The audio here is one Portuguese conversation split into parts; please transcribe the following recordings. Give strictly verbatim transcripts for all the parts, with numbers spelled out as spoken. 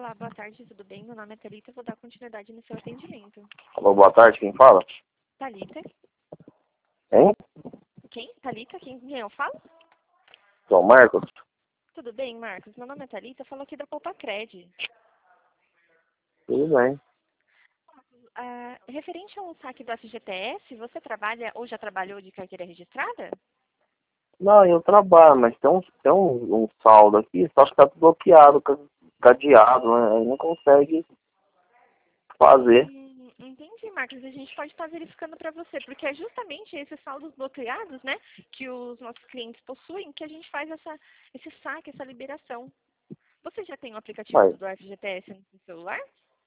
Olá, boa tarde, tudo bem? Meu nome é Thalita, vou dar continuidade no seu atendimento. Alô, boa tarde, quem fala? Thalita? Hein? Quem? Thalita? Quem, quem eu falo? João Marcos? Tudo bem, Marcos? Meu nome é Thalita, falo aqui da Poupa-Cred. Tudo bem. Ah, referente ao saque do F G T S, você trabalha ou já trabalhou de carteira registrada? Não, eu trabalho, mas tem um, tem um, um saldo aqui, só que tá bloqueado, ca- cadeado, né? Aí não consegue fazer. Hum, entendi, Marcos. A gente pode estar verificando para você, porque é justamente esses saldos bloqueados, né, que os nossos clientes possuem, que a gente faz essa, esse saque, essa liberação. Você já tem o aplicativo Mas do F G T S no celular?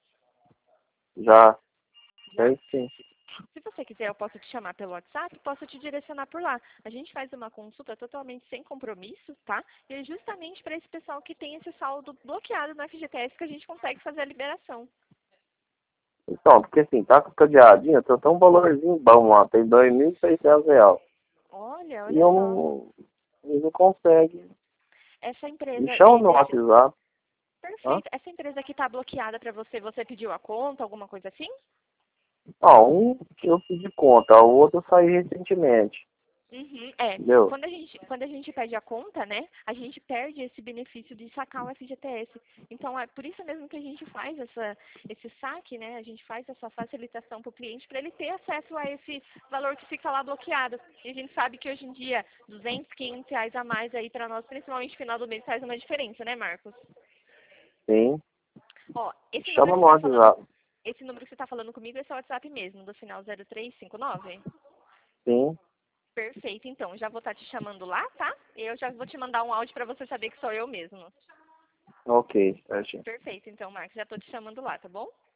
já Já? tem sim. Se você quiser, eu posso te chamar pelo WhatsApp, posso te direcionar por lá. A gente faz uma consulta totalmente sem compromisso, tá? E é justamente para esse pessoal que tem esse saldo bloqueado no F G T S que a gente consegue fazer a liberação. Então, porque assim, tá com cadeadinho, tem até um valorzinho bom lá, tem dois mil e seiscentos reais. Olha, E olha eu só. não, eu não consegue. Essa Me empresa, chama é, no desse... WhatsApp. Hã? Perfeito. Essa empresa que está bloqueada para você, você pediu a conta, alguma coisa assim? Ó, um eu pedi conta, o outro eu saí recentemente. Uhum, é. Entendeu? Quando a, gente, quando a gente pede a conta, né, a gente perde esse benefício de sacar o F G T S. Então, é por isso mesmo que a gente faz essa, esse saque, né, a gente faz essa facilitação para o cliente para ele ter acesso a esse valor que fica lá bloqueado. E a gente sabe que hoje em dia, duzentos, quinhentos reais a mais aí para nós, principalmente no final do mês, faz uma diferença, né, Marcos? Sim. Ó, Me esse número chama que no você está falando, WhatsApp. esse número que você está falando comigo, esse é o WhatsApp mesmo, do final zero três cinco nove? Sim. Perfeito, então. Já vou estar te chamando lá, tá? Eu já vou te mandar um áudio para você saber que sou eu mesmo. Ok, certinho. Perfeito, então, Marcos. Já estou te chamando lá, tá bom?